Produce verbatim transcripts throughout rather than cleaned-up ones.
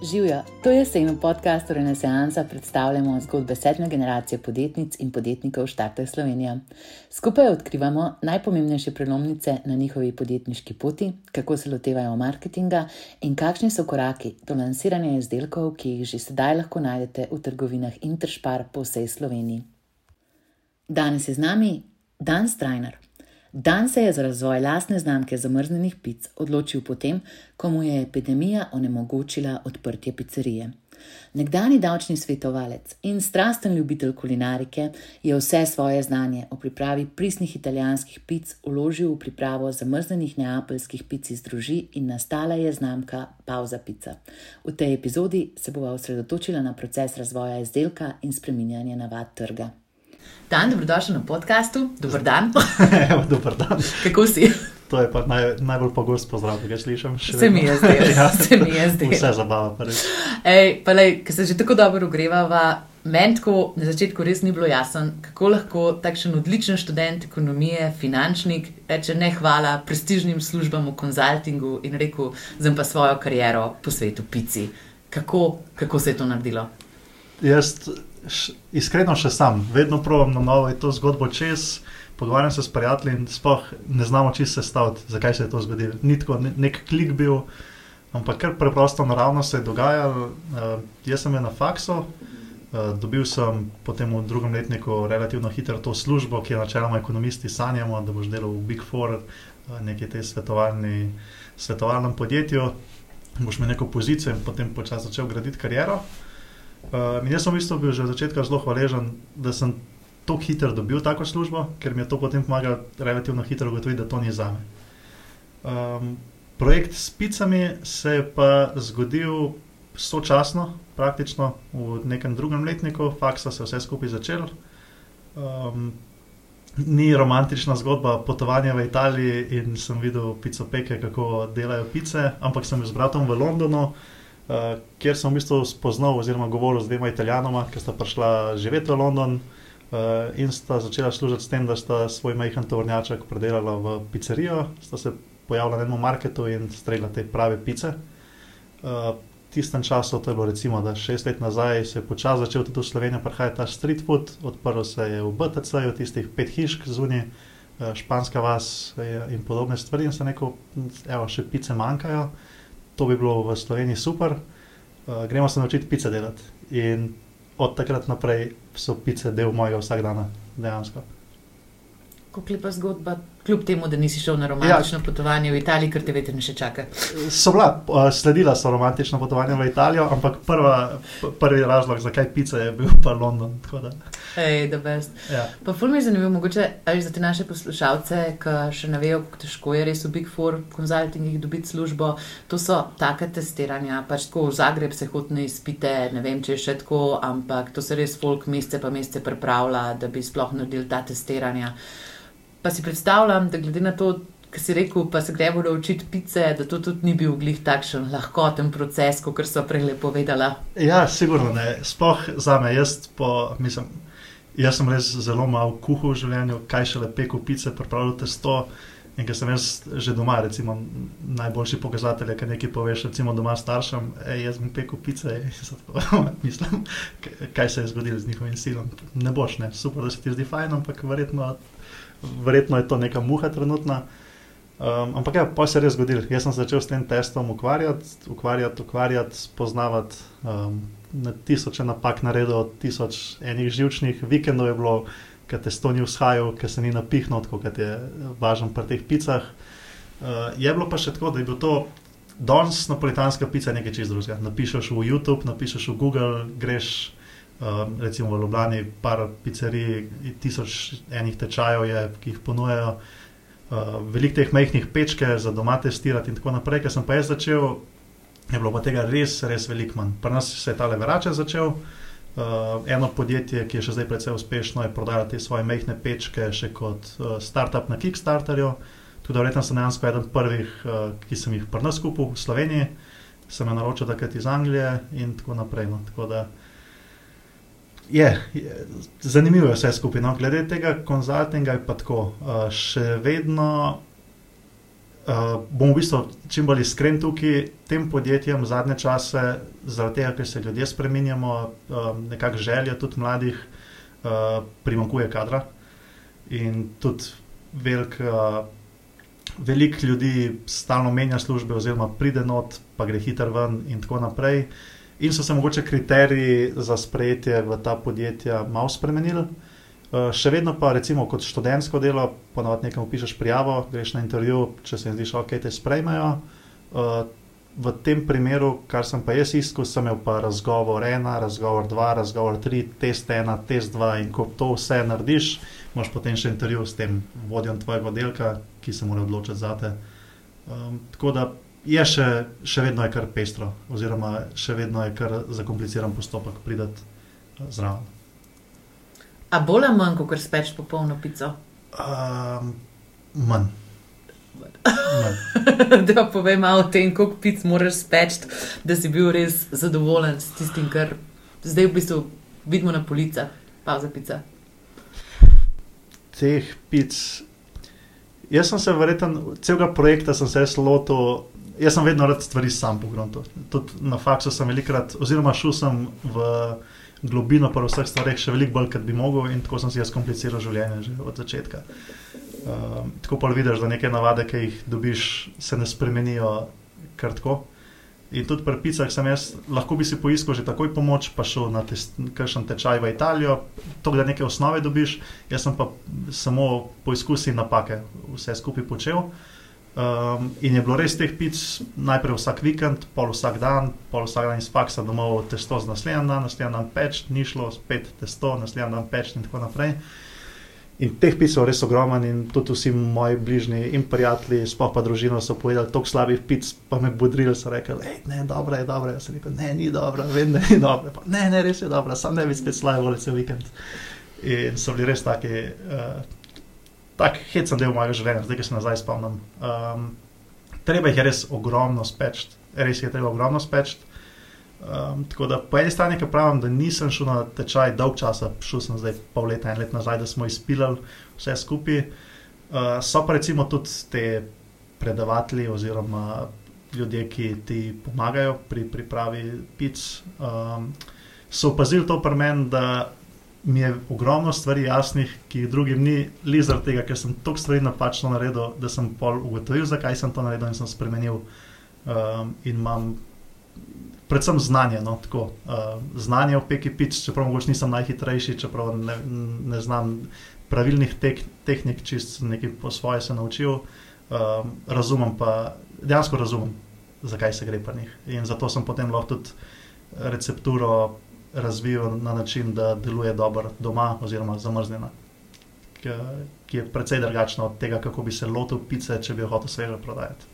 Živjo, to jesen v podcastu Renesansa predstavljamo zgodbe sedme generacije podjetnic in podjetnikov Štartaj Slovenija. Skupaj odkrivamo najpomembnejše prelomnice na njihovi podjetniški poti, kako se lotevajo marketinga in kakšni so koraki do lansiranja izdelkov, ki jih že sedaj lahko najdete v trgovinah Interspar po vsej Sloveniji. Danes je z nami Dan Strajnar. Dan se je za razvoj lastne znamke zamrznjenih pic odločil potem, ko mu je epidemija onemogočila odprtje picerije. Nekdani davčni svetovalec in strasten ljubitelj kulinarike je vse svoje znanje o pripravi pristnih italijanskih pic vložil v pripravo zamrznjenih neapeljskih pic iz droži in nastala je znamka Pauza Pica. V tej epizodi se bova osredotočila na proces razvoja izdelka in spreminjanje navad trga. Dan, dobrodošel na podcastu. Dober dan. Evo, dober dan. Kako si? To je pa naj, najbolj pogost pozdrav, ki ga slišam. Se mi je zdel, ja, se mi je zdel. Vse zabava prvi. Ej, pa lej, ker se že tako dobro ogrevava, meni tako na začetku res ni bilo jasen, kako lahko takšen odličen študent ekonomije, finančnik, reče ne hvala prestižnim službam v konzultingu in rekel, zdaj pa svojo kariero po svetu pici. Kako, kako se je to naredilo? Jaz š, iskreno še sam, vedno probam na novo to zgodbo čez, pogovarjam se s prijatelji in sploh ne znamo čisto sestaviti, zakaj se je to zgodilo. Ni tako nek klik bil, ampak kar preprosto naravno se je dogajalo. Uh, jaz sem je na faksu, uh, dobil sem potem v drugem letniku relativno hitro to službo, ki je načeloma ekonomisti sanjamo, da boš delal v Big Four, uh, neki tej svetovalni, svetovalnem podjetju, boš imel neko pozicijo in potem počas začel graditi kariero. Uh, in jaz sem v bistvu bil že od začetka zelo hvaležen, da sem tako hitro dobil tako službo, ker mi je to potem pomagalo relativno hitro ugotoviti, da to ni zame. Um, projekt s picami se je pa zgodil sočasno, praktično v nekem drugem letniku, faksa se vse skupaj začel. Um, ni romantična zgodba potovanja v Italiji in sem videl picopeke, kako delajo pice, ampak sem bil z bratom v Londonu, Uh, kjer sem v bistvu spoznal oziroma govoril z dvema Italijanoma, ki sta prišla živeti v London uh, in sta začela služiti s tem, da sta svoj majhen tovornjaček predelala v pizzerijo, sta se pojavila na enem marketu in streljala te prave pice. Uh, tistem času, to je bilo recimo, da šest let nazaj se je počas začel tudi v Slovenijo prihajati ta street food, odprl se je v B T C-ju, tistih pet hišk zunaj, uh, Španska vas in podobne stvari in se neko, evo, še pice manjkajo. To bi bilo v Sloveniji super, uh, gremo se naučiti pice delati in od takrat naprej so pice del mojega vsakdana, dejansko. Kako lepa zgodba, kljub temu, da nisi šel na romantično ja. potovanje v Italiji, ker te vetrne še čaka? So bila, uh, sledila so romantično potovanje v Italijo, ampak prva, prvi razlog, zakaj pice je bil pa London. Tako da. Ej, the best. Ja. Pa ful mi je zanimivo, mogoče ali za te naše poslušalce, ki še ne vejo, kako težko je res v Big Four konzultingih dobiti službo, to so take testiranja, pač tako v Zagreb se hodne izpite, ne vem, če je še tako, ampak to se res folk mesece pa mesece pripravlja, da bi sploh naredili ta testiranja. Pa si predstavljam, da glede na to, kar si rekel, pa se gremo naučiti pice, da to tudi ni bil glih takšen lahkoten proces, kot so prej povedala. Ja, sigurno ne. Sploh zame, jaz po, mislim, jaz sem res zelo malo kuhal v življenju, kaj šele pekel pice, pripravljal testo in ker sem jaz že doma, recimo, najboljši pokazatelj je, kad nekaj poveš, recimo doma staršem, ej, jaz bom pekel pice, mislim, kaj se je zgodilo z njihovim silom. Ne boš, ne, super, da se ti zdi fajn, ampak verjetno Verjetno je to neka muha trenutna, um, ampak ja, pa se je res zgodil. Jaz sem začel s tem testom ukvarjati, ukvarjati, ukvarjati, spoznavati, um, na tisoče napak naredil, tisoč enih živčnih vikendov je bilo, kad testo ni vzhajal, kad se ni napihnil, tako kad je važen pri teh picah. Uh, je bilo pa še tako, da je bilo to danes napolitanska pica nekaj čist drugega. Napišeš v YouTube, napišeš v Google, greš Uh, recimo v Ljubljani par pizzerij, tisoč enih tečajev je, ki jih ponujajo, uh, veliko teh majhnih pečke za doma testirati in tako naprej. Ker sem pa jaz začel, je bilo pa tega res, res veliko manj. Pri nas se je tale Verače začel, uh, eno podjetje, ki je še zdaj precej uspešno, je prodajalo te svoje majhne pečke še kot uh, startup na Kickstarterju. Tudi verjetno sem dejansko eden prvih, uh, ki sem jih pri nas kupil v Sloveniji, sem jo naročil takrat iz Anglije in tako naprej. No. Tako da Je, je, zanimivo je vse skupaj. No. Glede tega konzultinga je pa tako, uh, še vedno Uh, bom v bistvu čim bolj iskren tukaj, tem podjetjem zadnje čase, zaradi tega, ker se ljudje spreminjamo, um, nekako želja tudi mladih, uh, primanjkuje kadra in tudi velik, uh, velik ljudi stalno menja službe oziroma pride not, pa gre hiter ven in tako naprej. In so se mogoče kriteriji za sprejetje v ta podjetja malo spremenili. Uh, še vedno pa recimo kot študentsko delo, ponavadi nekam pišeš prijavo, greš na intervju, če se jim zdiš, ok, te sprejmejo. Uh, v tem primeru, kar sem pa jaz iskal, sem imel pa razgovor ena, razgovor dva, razgovor tri, test ena, test dva in ko to vse narediš, imaš potem še intervju s tem vodjem tvojega oddelka, ki se mora odločiti zate. Um, tako da je še, še vedno je kar pestro, oziroma še vedno je kar zakompliciran postopek pridati uh, zraven. A bolj ali manj, kot speč popolno pico? Um, manj. manj. Da povej malo o tem, koliko pic moraš speč, da si bil res zadovoljen s tistim, kar zdaj v bistvu vidimo na policah. Pauza pica. Teh pic... Jaz sem se verjetno, celega projekta sem se res lotil, jaz sem vedno rad stvari sam pogledal. Tudi na faksu sem velikrat, oziroma šel sem v globino pa v vseh stvareh še veliko bolj, kot bi mogel in tako sem si jaz kompliciral življenje že od začetka. Um, tako pa vidiš, da neke navade, ki jih dobiš, se ne spremenijo kar tako. In tudi pri picah sem jaz, lahko bi si poiskal že takoj pomoč, pa šel na kakšen tečaj v Italijo, to, da neke osnove dobiš, jaz sem pa samo poizkusi napake vse skupaj počel. Um, in je bilo res teh pic najprej vsak vikend, pol vsak dan, pol vsak dan iz faksa domov testo z naslednji dan, naslednji dan peč, ni šlo, spet testo, naslednji dan peč in tako naprej. In teh pic so res ogromen in tudi vsi moji bližnji in prijatelji, sploh pa družino so povedali toliko slabih pic, pa me bodrili, so rekli, ej, ne, dobra je, dobra je, sem rekel, ne, ni dobra, vem, da ni dobra, pa ne, ne, res je dobra, sam ne bi spet slavil vole cel vikend. In so bili res taki, uh, tak hecen del mojega življenja, zdaj, ki se nazaj spomnim. Um, treba jih je res ogromno spečt, res je treba ogromno spečt. Um, tako da po eni strani, ki pravim, da nisem šel na tečaj dolg časa, šel sem zdaj pol leta, en let nazaj, da smo izpilali vse skupaj. Uh, so pa recimo tudi te predavatelji oziroma ljudje, ki ti pomagajo pri pripravi pic, um, so opazili to pri meni, da mi je ogromno stvari jasnih, ki jih drugim ni, li zaradi tega, ker sem toliko stvari napačno naredil, da sem pol ugotovil, zakaj sem to naredil in sem spremenil. Um, in imam predvsem znanje, no, tako. Uh, znanje o peki pic, čeprav mogoče nisem najhitrejši, čeprav ne, ne znam pravilnih tek, tehnik, čist nekaj po svoje se naučil. Um, razumem pa, dejansko razumem, zakaj se gre pri njih. In zato sem potem lahko tudi recepturo razvijal na način, da deluje dobro doma oziroma zamrznjena, ki, ki je precej drugačna od tega, kako bi se lotil pice, če bi jo hotel sveže prodajati.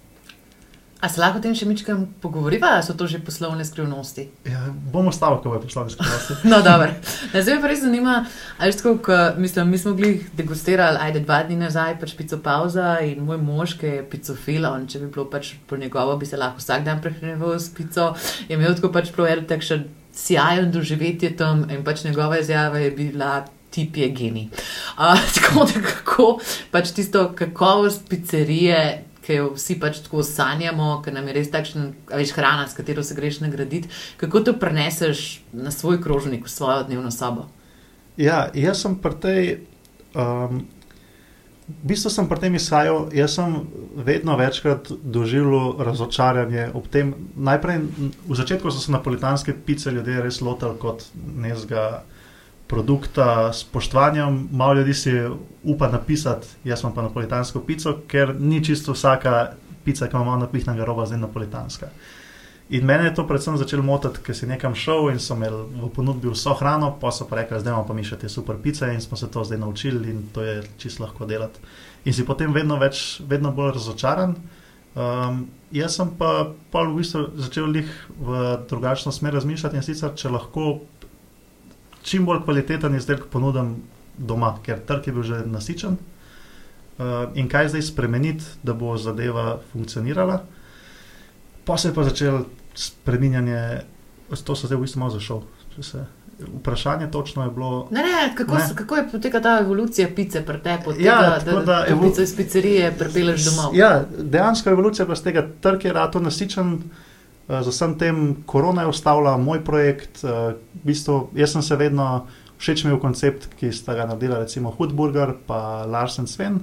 A se lahko o tem še mičkam pogovoriva, ali so to že poslovne skrivnosti? Ja, bom ostavil, ko bo poslovne skrivnosti. No, dobro. Zdaj me pa res zanima, ali tako, ko, mislim, mi smo glih degustirali, ajde, dva dni nazaj, pač pico pauza in moj mož, ki je picofil, on, če bi bilo pač po njegovo, bi se lahko vsak dan prehranjeval s pico, je imel tako pač prav eno takšen sjajen doživetje tam in pač njegova izjava je bila, tip je genij. Uh, tako da kako pač tisto kakovost pizzerije, ki jo vsi pač tako sanjamo, ker nam je res takšen, veš, hrana, s katero se greš nagraditi, kako to preneseš na svoj krožnik, v svojo dnevno sobo? Ja, jaz sem pri tej, um, v bistvu sem pri tem izhajal, jaz sem vedno večkrat doživljal razočaranje ob tem. Najprej, v začetku so se napolitanske pice ljudje res lotili kot nezga produkta s spoštovanjem. Malo ljudi si upa napisati, jaz imam pa napolitansko pico, ker ni čisto vsaka pica, ki ima malo napihnega roba, zdaj napolitanska. In mene je to predvsem začelo motiti, ker si nekam šel in so imeli v ponudbi vso hrano, pa so pa rekli, zdaj imamo pa mi še te super pice in smo se to zdaj naučili in to je čisto lahko delati. In si potem vedno več, vedno bolj razočaran. Um, jaz sem pa pol v bistvu začel lih v drugačno smer razmišljati in sicer, če lahko čim bolj kvaliteten izdelek ponudim doma, ker trg je bil že nasičen. Uh, in kaj zdaj spremeniti, da bo zadeva funkcionirala. Pa se je pa začel spreminjanje, to se zdaj v bistvu malo zašel, če se vprašanje točno je bilo... Ne, ne, kako, ne. kako je poteka ta evolucija pice pri tebi, od ja, tega, da, da evo... pico iz pizzerije pripeleš domov? Ja, dejansko evolucija pa z tega trg je rato nasičen, z vsem tem korona je ustavila moj projekt, v bistvu jaz sem se vedno všeč imel koncept, ki sta ga naredila recimo Hudburger pa Larsen Sven,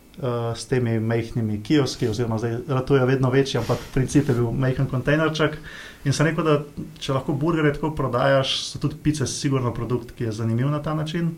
s temi majhnimi kioski, oziroma zdaj ratuje vedno večji, ampak v principu je bil majhen kontejnerček. In sem rekel, da če lahko burgerje tako prodajaš, so tudi pice sigurno produkt, ki je zanimiv na ta način.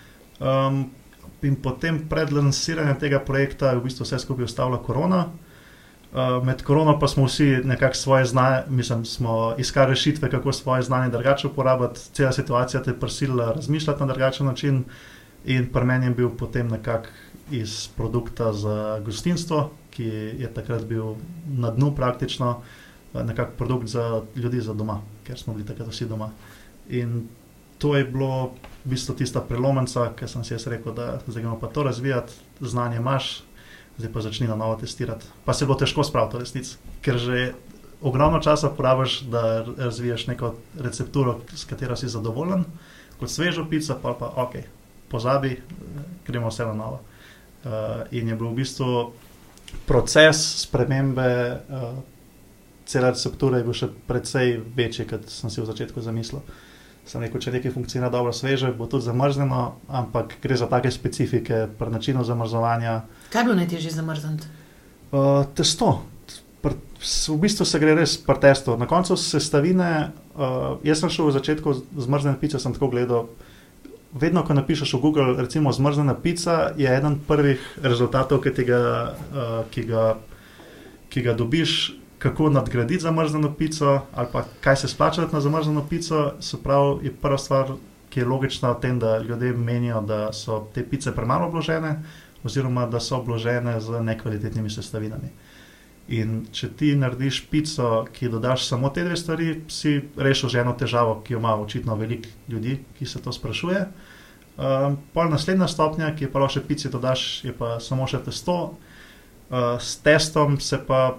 Um, in potem pred lansiranjem tega projekta je v bistvu vse skupaj ustavila korona. Uh, med korono pa smo vsi nekako svoje znanje, mislim, smo iskali rešitve, kako svoje znanje drugače uporabiti. Cela situacija te prisilila razmišljati na drugačen način in pri meni je bil potem nekako iz produkta za gostinstvo, ki je takrat bil na dnu praktično, nekak produkt za ljudi za doma, ker smo bili takrat vsi doma. In to je bilo v bistvu tista prelomenca, ker sem si jaz rekel, da zdaj gremo pa to razvijati, znanje imaš, zdaj pa začni na novo testirati. Pa se bo težko spraviti v resnici, ker že ogromno časa porabiš, da razviješ neko recepturo, s katero si zadovoljen, kot svežo pico, pa pa ok, pozabi, gremo vse na novo. Uh, in je bil v bistvu proces spremembe uh, cela receptura je bil še precej večji, kot sem si v začetku zamislil. Sem rekel, če nekaj funkcionira dobro sveže, bo tudi zamrznjeno, ampak gre za take specifike pri načinu zamrzovanja. Kaj je bilo najtežje zamrzniti? Uh, testo. Pr, v bistvu se gre res pri testu. Na koncu sestavine, uh, jaz sem šel v začetku zmrznjene pice, sem tako gledal, vedno, ko napišeš v Google, recimo zmrznjena pica, je eden prvih rezultatov, ki, tega, uh, ki, ga, ki ga dobiš, kako nadgraditi zamrznjeno pico, ali pa kaj se splačati na zamrznjeno pico, se pravi, je prva stvar, ki je logična v tem, da ljudje menijo, da so te pice premalo obložene, oziroma da so obložene z nekvalitetnimi sestavinami. In če ti narediš pico, ki dodaš samo te dve stvari, si rešil že eno težavo, ki jo ima očitno veliko ljudi, ki se to sprašuje. Um, pol naslednja stopnja, ki je pa še pici dodaš, je pa samo še testo. Uh, s testom se pa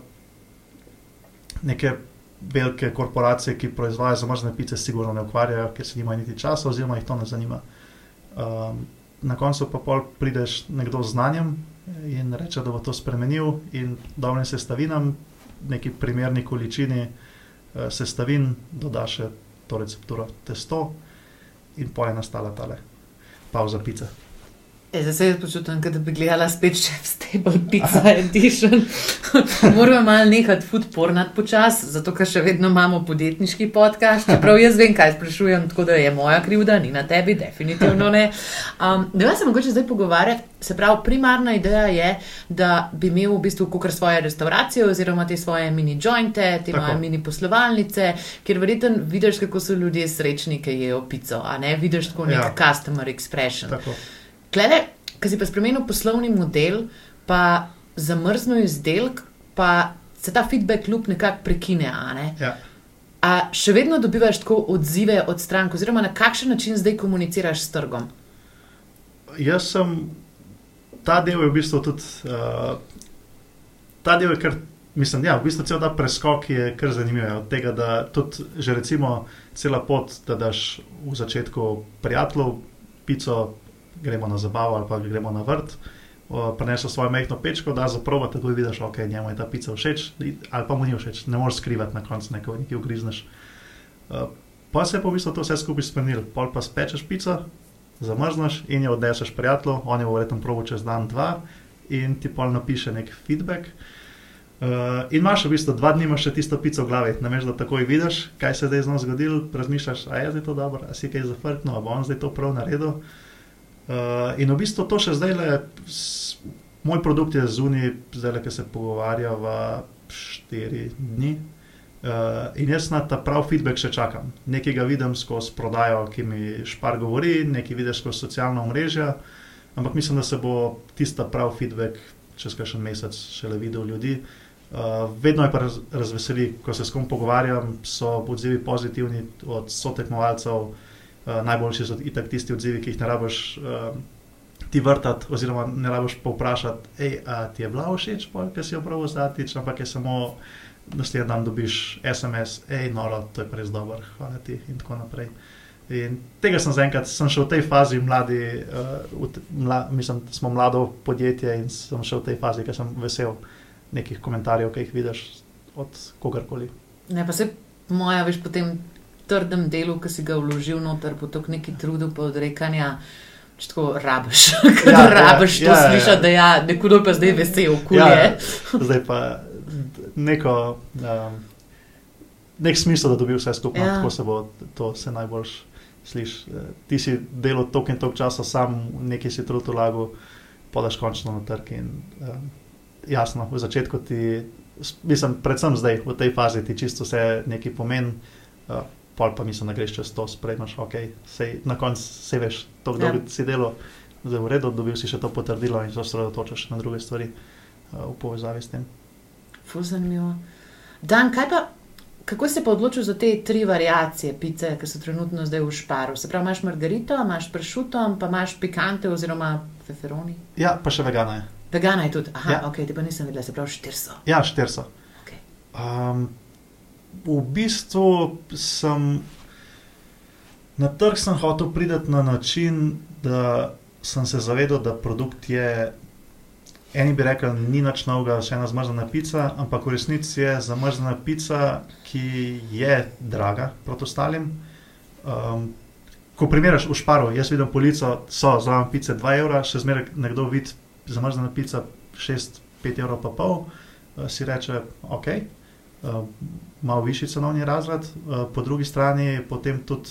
neke velike korporacije, ki proizvajajo zamrznjene pice, sigurno ne ukvarjajo, ker se nimajo niti časa, oziroma jih to ne zanima. Um, na koncu pa pol prideš nekdo z znanjem in reče, da bo to spremenil in dobrim sestavinam, neki primerni količini uh, sestavin, doda še to recepturo testo in pol je nastala tale pauza pice. E, zdaj se jaz počutim, da bi gledala spet Chef's Table Pizza Edition. Moramo malo nehati food pornat počas, zato ker še vedno imamo podjetniški podcast, čeprav jaz vem, kaj sprašujem, tako da je moja krivda, ni na tebi, definitivno ne. Um, da se mogoče zdaj pogovarjati, se pravi, primarna ideja je, da bi imel v bistvu kakor svoje restauracije oziroma te svoje mini jointe, te moje mini poslovalnice, kjer verjetno vidiš, kako so ljudje srečni, ki jejo pico, a ne vidiš tako nek ja. customer expression. Tako. Klede, ko si pa spremenil poslovni model, pa zamrznil izdelek, pa se ta feedback loop nekako prekine, a ne? Ja. A še vedno dobivaš tako odzive od strank, oziroma na kakšen način zdaj komuniciraš s trgom? Jaz sem, ta del je v bistvu tudi, uh, ta del je kar, mislim, ja, v bistvu cel ta preskok je kar zanimiv, od tega, da tudi že recimo cela pot, da daš v začetku prijateljev pico, gremo na zabavo ali pa gremo na vrt, prinesel svojo majhno pečko, da zaprova, tako vidiš, ok, njemu je ta pica všeč, ali pa mu ni všeč, ne moreš skrivati na koncu, nekaj nekaj ugrizneš. Uh, pa se je pa v bistvu to vse skupaj spremenil, pol pa spečeš pico, zamrzneš in jo odneseš prijatelju, on je bo verjetno probal čez dan, dva in ti pol napiše nek feedback. Uh, in imaš v bistvu dva dni imaš še tisto pico v glavi, nameš, da takoj vidiš, kaj se je zdaj z njo zgodil, razmišljaš, a je zdaj to dobro, a si kaj zafrknil, a bo on zdaj to prav naredil. Uh, in v bistvu to še zdaj le, moj produkt je zunaj, zdaj le, ki se pogovarja v štiri dni uh, in jaz na ta prav feedback še čakam. Nekaj ga vidim skozi prodajo, ki mi špar govori, nekaj vidiš skozi socialna omrežja, ampak mislim, da se bo tista prav feedback čez kakšen mesec šele videl ljudi. Uh, vedno je pa raz, razveseli, ko se s kom pogovarjam, so odzivi pozitivni od sotekmovalcev. Uh, najboljši so itak tisti odzivi, ki jih ne rabiš uh, ti vrtati, oziroma ne rabiš povprašati, ej, a ti je bila všeč, ker si jo prav vzatič, ampak je samo naslednji dan dobiš es em es, ej, noro, to je pa res dober, hvala ti in tako naprej. In tega sem zaenkrat, sem še v tej fazi mladi, uh, v, mla, mislim, smo mlado podjetje in sem še v tej fazi, ker sem vesel nekih komentarjev, ki jih vidiš od kogarkoli. Ne, pa se moja, veš, po tem trdem delu, ki si ga vložil noter, po tok neki trudu, pa odrekanja, če tako rabiš, ja, rabiš ja, to ja, slišati, ja. da ja, nekodo pa zdaj vesel, kul ja, je. Zdaj pa neko, um, nek smisel, da dobi vse skupno, ja. Tako se bo, to se najboljš sliš. Ti si delal tok in tok časa sam, nekaj si trud vlagal, podaš končno na trg in um, jasno, v začetku ti, mislim, predvsem zdaj, v tej fazi ti čisto vse nekaj pomen, uh, pol pa mislim, da greš čez to, sprejmaš, ok, sej, na konc se veš, to kdo bi ja. si delal, zdaj v redu, dobil si še to potrdilo in se osredotočaš na druge stvari uh, v povezavi s tem. Ful zanimivo. Dan, kaj pa, kako si pa odločil za te tri variacije pice, ki so trenutno zdaj v Šparu? Se pravi, imaš margarito, imaš pršutom, pa imaš pikante oziroma feferoni? Ja, pa še vegana je. Vegana je tudi? Aha, ja. ok, te pa nisem videla, se pravi štirso. Ja, štirso. Okay. Um, v bistvu sem na trg sem hotel priti na način, da sem se zavedal, da produkt je, eni bi rekli, ni nič novega, še ena zmrzana pica, ampak v resnici je zamrzana pica, ki je draga proti ostalim. Um, ko primeraš v Šparu, jaz vidim polico, so zraven pice dva evra, še zmeraj nekdo vidi zamrzana pica šest, pet evrov pa pol, uh, si reče, ok, uh, malo višji cenovni razred, uh, po drugi strani potem tudi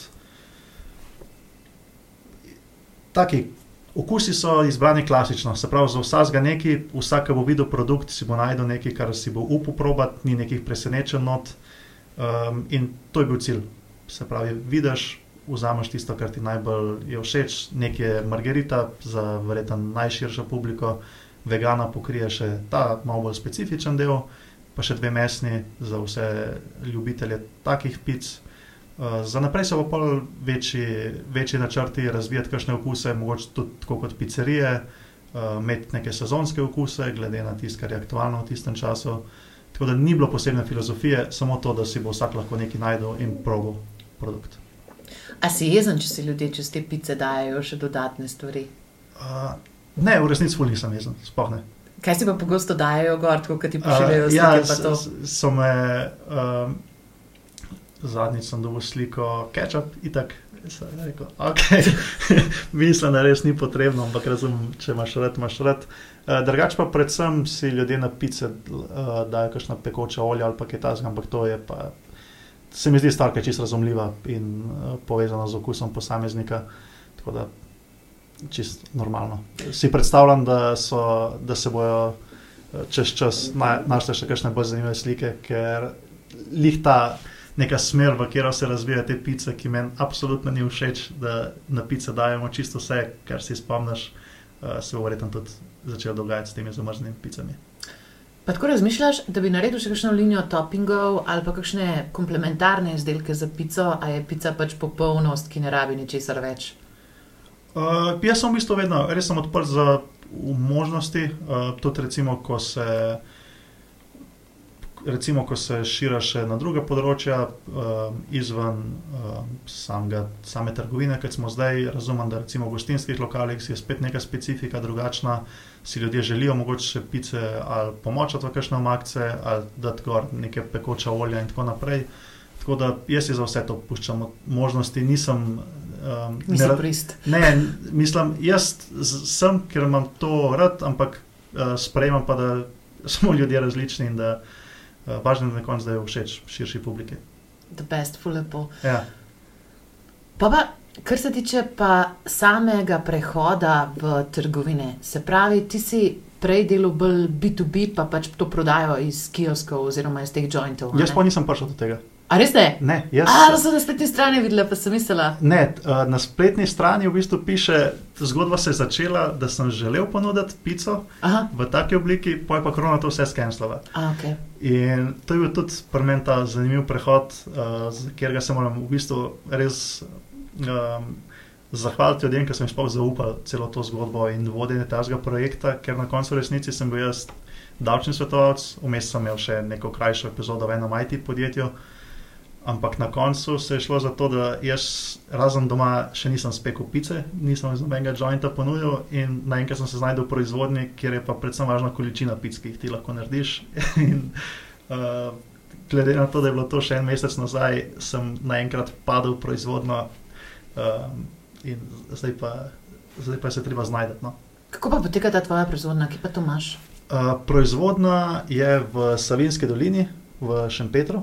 taki okusi so izbrani klasično, se pravi za vsakega nekaj, vsak bo videl produkt, si bo najdel nekaj, kar si bo upal probati, ni nekih presenečen not um, in to je bil cilj. Se pravi, vidiš, vzameš tisto, kar ti najbolj je všeč, nekaj je margarita za verjetno najširšo publiko, vegana pokrije še ta malo bolj specifičen del, pa še dve mesni za vse ljubitelje takih pic. Uh, za naprej se bo pol večji, večji načrti razvijati kakšne okuse, mogoče tudi tako kot pizzerije, uh, imeti neke sezonske okuse, glede na tisto, kar je aktualno v tistem času. Tako da ni bilo posebne filozofije, samo to, da si bo vsak lahko nekaj najdel in probal produkt. A si jezen, če si ljudje čez te pice dajo še dodatne stvari? Uh, ne, v resnici ful nisem jezen, sploh ne. Kaj si pa pogosto dajo gor, tako kot ti pošiljajo uh, slike ja, pa to? Ja, so me... Um, zadnjič sem dobil sliko ketchup, itak sem rekel, ok, mislim, da res ni potrebno, ampak razumem, če imaš rad, imaš rad. Uh, drugač pa predvsem si ljudje na pice uh, dajo kakšna pekoča olja ali pa kaj tasga, ampak to je pa, se mi zdi stvar, ki je čisto razumljiva in uh, povezana z okusom posameznika, tako da čisto normalno. Si predstavljam, da, so, da se bojo uh, čez čas na, našle še kakšne bolj zanimive slike, ker lih ta neka smer, v katero se razvijajo te pice, ki meni absolutno ni všeč, da na pice dajemo čisto vse, kar si spomniš, uh, se bo verjetno tudi začelo dogajati s temi zamrznimi picami. Pa tako razmišljaš, da bi naredil še kakšno linijo toppingov ali pa kakšne komplementarne izdelke za pico, a je pica pač popolnost, ki ne rabi ničesar več? Uh, jaz sem v bistvu vedno, res sem odprt za možnosti, uh, tudi recimo, ko se recimo, ko se šira še na druga področja, uh, izven uh, samega, same trgovine, kot smo zdaj, razumem, da recimo v gostinskih lokalih si je spet neka specifika drugačna, si ljudje želijo mogoče še pice ali pomočati v kakšne omakce, ali dati gor neke pekoča olja in tako naprej. Tako da jaz si za vse to puščam možnosti, nisem... Um, Nisem prist. Ne, mislim, jaz sem, ker imam to rad, ampak uh, sprejemam pa, da smo ljudje različni in da Uh, važno je, da na koncu zdaj všeč širši publiki. The best, ful lepo. Ja. Pa pa, kar se tiče pa samega prehoda v trgovine, se pravi, ti si prej delal bolj B to B, pa pač to prodajo iz kioskov oziroma iz teh jointov. Jaz pa nisem prišel do tega. A res ne? Ne, jaz... A, da so na spletni strani videla, pa sem mislila. Ne, na spletni strani v bistvu piše, zgodba se je začela, da sem želel ponuditi pico Aha. v taki obliki, pa je pa korona to vse skenslala. A, ok. In to je bil tudi pri meni ta zanimiv prehod, uh, kjer ga se moram v bistvu res um, zahvaliti ljudem, ker sem sploh zaupal celo to zgodbo in vodenje tega projekta, ker na koncu resnici sem bil jaz davčni svetovalec, vmes sem imel še neko krajšo epizodo v enem I T podjetju, ampak na koncu se je šlo za to, da jaz razen doma še nisem spekel pice, nisem iz nobenega jointa ponudil in naenkrat sem se znajdel v proizvodnji, kjer je pa predvsem važna količina pic, ki jih ti lahko narediš. in, uh, glede na to, da je bilo to še en mesec nazaj, sem naenkrat padel v proizvodnjo uh, in zdaj pa, zdaj pa se treba znajdeti. No. Kako pa poteka ta tvoja proizvodnja? Kje pa to imaš? Uh, proizvodnja je v Savinjski dolini, v Šempetru.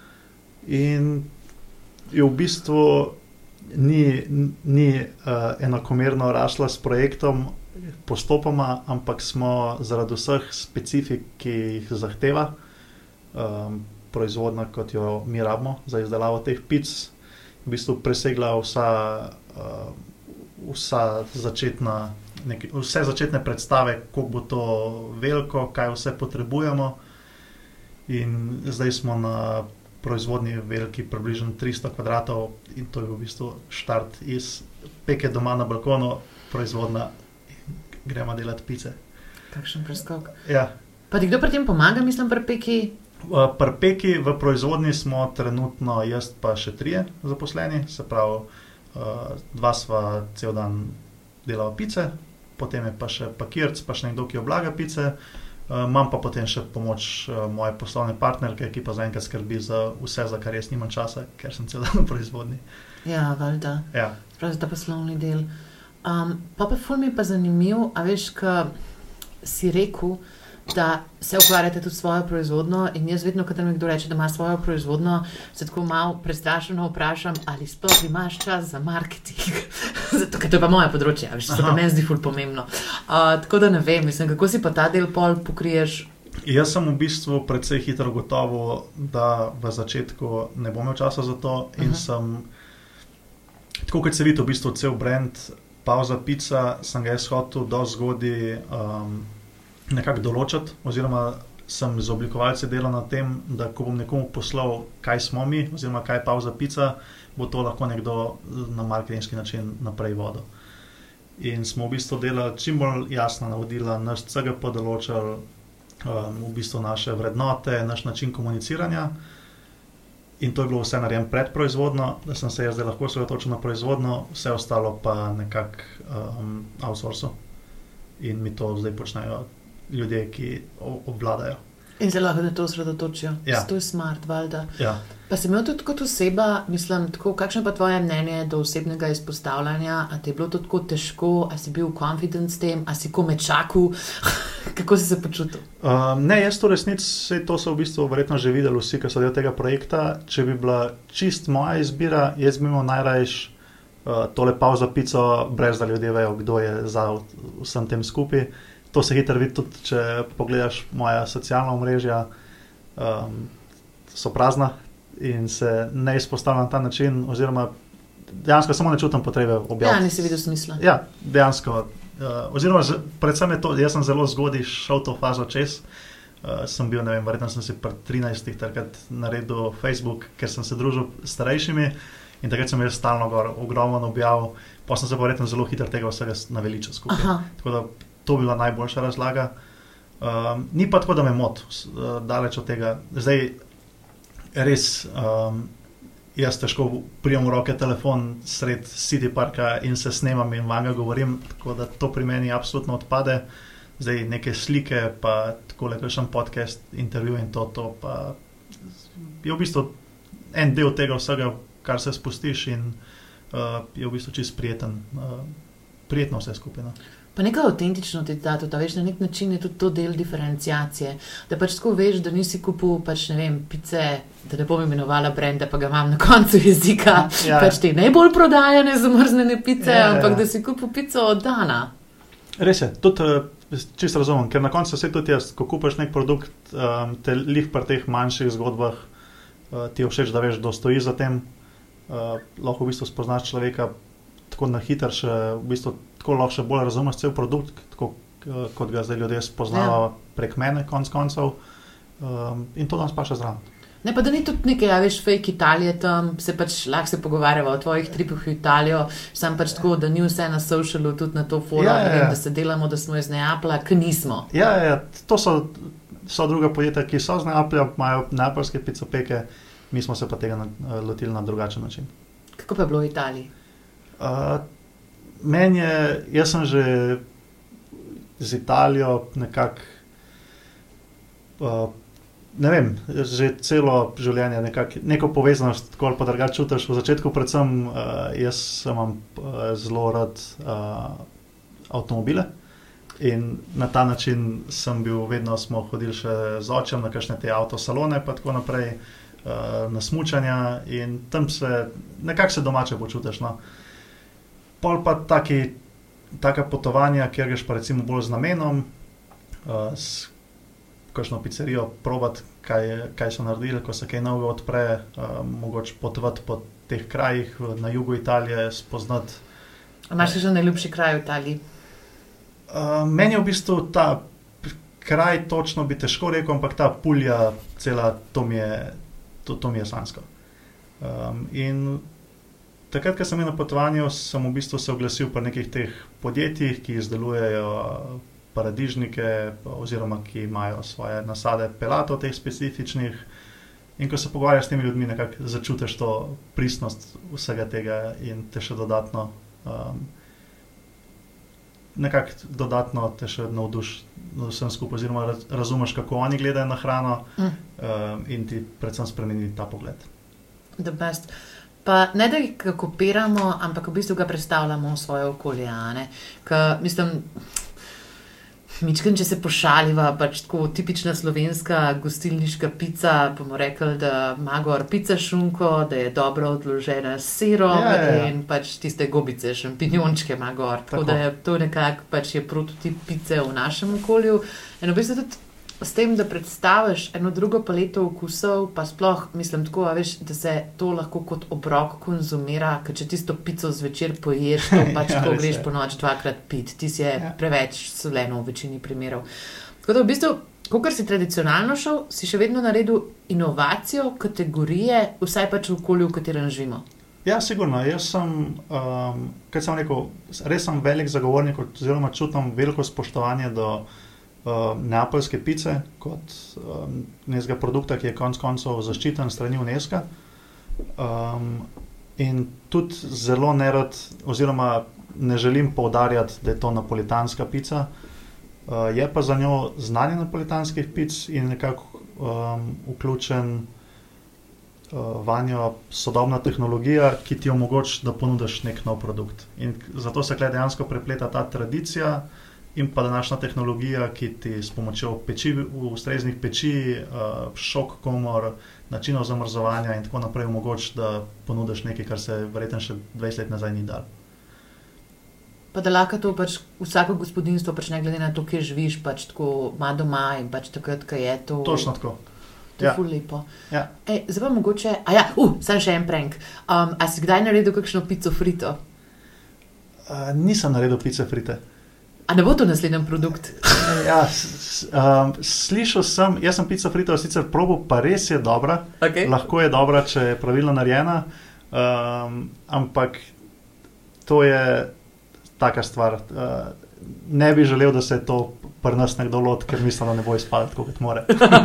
In je v bistvu ni, ni uh, enakomerno rasla s projektom postopoma, ampak smo zaradi vseh specifik, ki jih zahteva um, proizvodnja, kot jo mi rabimo za izdelavo teh pic, v bistvu presegla vsa, uh, vsa začetna, neki, vse začetne predstave, koliko bo to veliko, kaj vse potrebujemo. In zdaj smo na proizvodnji veliki približno tristo kvadratov in to je v bistvu štart iz peke doma na balkonu, proizvodna in gremo delati pice. Kakšen preskok. Ja. Pa ti kdo pri tem pomaga, mislim, pri peki? Pri peki v proizvodnji smo trenutno jaz pa še trije zaposleni, se pravi dva sva cel dan delava pice, potem je pa še pakirc, pa še nekdo, ki oblaga pice. Uh, imam pa potem še pomoč uh, moje poslovne partnerke, ki pa zaenkrat skrbi za vse, za kar jaz nimam časa, ker sem cel dan v proizvodnji. Ja, valjda. Ja. Prav za ta poslovni del. Um, pa pa ful mi je pa zanimiv, a veš, ka si rekel, da se ukvarjate tudi svojo proizvodnjo in jaz vedno, kadar mi kdo reče, da ima svojo proizvodnjo, se tako malo prestrašeno vprašam, ali sploh imaš čas za marketing. Zato, ker to je pa moje področje, veš, se pa meni zdi ful pomembno. Uh, tako da ne vem, mislim, kako si pa ta del pol pokriješ? Jaz sem v bistvu precej hitro gotovo, da v začetku ne bom imel časa za to in uh-huh. sem, tako kot se vidi v bistvu cel brand Pauza Pica, sem ga jaz hotel dosti zgodaj um, nekako določiti, oziroma sem z oblikovalci delal na tem, da ko bom nekomu poslal, kaj smo mi, oziroma kaj je Pauza Pica, bo to lahko nekdo na marketinški način naprej vodil. In smo v bistvu delali čim bolj jasna navodila, naš C G P določali, um, v bistvu naše vrednote, naš način komuniciranja. In to je bilo vse narejeno pred proizvodnjo, da sem se jaz zdaj lahko osredotočil na proizvodnjo, vse ostalo pa nekako um, outsourcil. In mi to zdaj počnejo ljudje, ki obvladajo. In se lahko na to osredotočijo. Ja. To je smart, valjda. Ja. Pa si imel tudi kot oseba, mislim, tako, kakšno pa tvoje mnenje do osebnega izpostavljanja? A ti je bilo to tako težko? A si bil confident s tem? A si kome čakal? Kako si se počutil? Um, ne, jaz to resnici, to so v bistvu verjetno že videli vsi, ki so del tega projekta. Če bi bila čist moja izbira, jaz bi imel najrajš uh, tole Pauza Pico, brez da ljudje vejo, kdo je za vsem tem skupaj. To se hitro vidi tudi, če pogledaš moja socialna omrežja, um, so prazna in se ne izpostavljam na ta način, oziroma dejansko samo ne čutim potrebe objaviti. Ja, nisi videl smisla. Ja, dejansko. Uh, oziroma, predvsem je to, jaz sem zelo zgodaj šel to fazo čez. Uh, sem bil, ne vem, verjetno sem si pri trinajstih takrat naredil Facebook, ker sem se družil s starejšimi in takrat sem jaz stalno gor ogromno objavil, pa sem se pa verjetno zelo hitro tega vsega naveličal skupaj. Aha. Tako da to bi bila najboljša razlaga. Um, ni pa tako, da me moti, uh, daleč od tega. Zdaj, res, um, jaz težko prijem v roke telefon sred City Parka in se snemam in vanga govorim, tako da to pri meni absolutno odpade. Zdaj, neke slike, pa takole kakšen podcast, intervju in to, to pa je v bistvu en del tega vsega, kar se spustiš in uh, je v bistvu čist prijeten, uh, prijetno vse skupaj. No. Pa nekaj avtentično ti da, tudi, veš, na nek način je tudi to del diferenciacije, da pač tako veš, da nisi kupil, pač ne vem, pice, da ne bom imenovala brenda, pa ga imam na koncu jezika, ja. Pač te najbolj prodajane zamrznene pice, ja, ampak ja. Da si kupil pico od Dana. Res je, tudi čisto razumem, ker na koncu vse tudi jaz, ko kupaš nek produkt, um, te lih pri teh manjših zgodbah, uh, ti je všeč, da veš, da stoji za tem, uh, lahko v bistvu spoznaš človeka tako na hitro, še v bistvu tako lahko še bolj razumeš cel produkt, tako, kot ga zdaj ljudje spoznavajo ja. Prek mene, konc koncev. Um, in to danes pa še zraven. Ne, pa da ni tudi nekaj, ja, veš, fake Italije tam, se pač lahko se pogovarjava o tvojih tripih v Italijo, sam pač tako, da ni vse na socialu, tudi na to fora, ja, ja, ja. Da se delamo, da smo iz Neaplja, k nismo. Ja, ja, to so, so druga podjetja, ki so z Neaplja, imajo neapeljske picopeke mi smo se pa tega lotili na drugačen način. Kako pa je bilo v Italiji? Uh, meni je, jaz sem že z Italijo nekako, uh, ne vem, že celo življenje nekako, neko povezanost tako ali pa drugače čutiš. V začetku predvsem uh, jaz imam uh, zelo rad uh, avtomobile in na ta način sem bil, vedno smo hodili še z očem na kakšne te avtosalone pa tako naprej, uh, na smučanja in tam se, nekako se domače počutiš, no. Pol pa taki, taka potovanja, kjer greš pa recimo bolj z namenom, uh, s kakšno pizzerijo probati, kaj, kaj so naredili, ko se kaj novega odpre, uh, mogoče potovati po teh krajih na jugu Italije, spoznati. A imaš še najljubši kraj v Italiji? Uh, meni je v bistvu ta kraj, točno bi težko rekel, ampak ta Puglia, cela, to mi je, to, to mi je sanjsko. Um, in takrat, ko sem bil na potovanju, sem v bistvu se oglasil pri nekih teh podjetjih, ki izdelujejo paradižnike oziroma ki imajo svoje nasade pelatov teh specifičnih. In ko se pogovarjaš s temi ljudmi, nekako začutiš to pristnost vsega tega in te še dodatno um, nekako dodatno te še navduš vsem skupaj, oziroma raz, razumeš, kako oni gledajo na hrano mm. um, in ti predvsem spremeni ta pogled. The best. Pa ne da ga kopiramo, ampak v bistvu ga predstavljamo v svoje okolje, a ne? Ka, mislim, mičken, če se pošaliva, pač tako tipična slovenska gostilniška pica, bomo rekli, da ima gor pica šunko, da je dobro odložena s sirom ja, ja, ja. in pač tiste gobice, šampinjončke ima gor. Tako, tako da je to nekako pač je prototip pice v našem okolju. In v bistvu tudi s tem, da predstaviš eno drugo paleto okusov, pa sploh, mislim tako, a veš, da se to lahko kot obrok konzumira, ker če tisto pico zvečer poješ, to pač ja, ko greš po noč dvakrat pit, ti si je ja. preveč soleno v večini primerov. Tako da v bistvu, kakor si tradicionalno šel, si še vedno naredil inovacijo, kategorije, vsaj pač v okolju, v katerem živimo. Ja, sigurno. Jaz sem, um, kaj sem rekel, res sem velik zagovornik, oziroma čutim veliko spoštovanje do Uh, neapoljske pice kot um, nekega produkta, ki je konc koncev zaščiten strani UNESCO. Um, in tudi zelo nerad, oziroma ne želim poudarjati, da je to napolitanska pica. Uh, je pa za njo znanje napolitanskih pic in nekako um, vključen uh, vanjo sodobna tehnologija, ki ti omogoča, da ponudiš nek nov produkt. In zato se tukaj dejansko prepleta ta tradicija in pa današnja tehnologija, ki ti s pomočjo peči, ustreznih peči, uh, šok komor, načinov zamrzovanja in tako naprej omogoč, da ponudiš nekaj, kar se verjetno še dvajset let nazaj ni dal. Pa da lahko to pač vsako gospodinstvo, pač ne glede na to, kje živiš, pač tako ima doma in pač takrat, ko je to... Točno tako. To je ja. ful lepo. Ja. Ej, zdaj pa mogoče... A ja, uh, sam še en prank. Um, a si kdaj naredil kakšno pico frito? Uh, nisem naredil pice frite. A ne bo to naslednji produkt? Ja, s, um, slišal sem, jaz sem pico frito sicer probal, pa res je dobra. Okay. Lahko je dobra, če je pravilno narejena, um, ampak to je taka stvar. Uh, ne bi želel, da se to pri nas nekdo lot, ker mislim, da ne bo izpadati, kot more.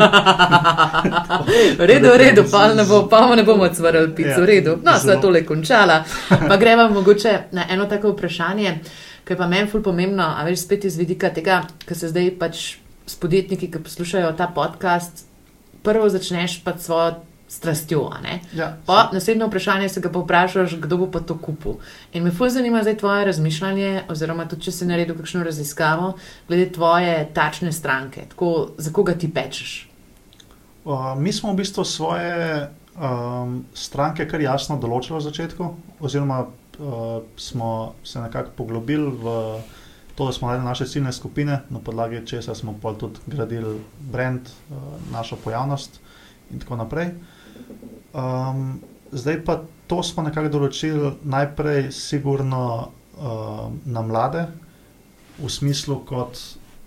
V redu, v redu, pa ne, bo, pa ne bomo cvrali pico, v redu. No, sva tole končala. Pa gremo mogoče na eno tako vprašanje, ki je pa meni ful pomembno, a veš spet iz vidika tega, ker se zdaj pač s podjetniki, ki poslušajo ta podcast, prvo začneš pa svojo strastjo, a ne? Ja, pa naslednje vprašanje se ga pa vprašaš, kdo bo pa to kupil. In me ful zanima zdaj tvoje razmišljanje, oziroma tudi, če si naredil kakšno raziskavo, glede tvoje tačne stranke, tako za koga ti pečeš? Uh, mi smo v bistvu svoje um, stranke kar jasno določili v začetku, oziroma Uh, smo se nekako poglobili v to, da smo naredili naše ciljne skupine, na podlagi česa smo pol tudi gradili brand, uh, našo pojavnost in tako naprej. Um, zdaj pa to smo nekako določili najprej sigurno uh, na mlade, v smislu kot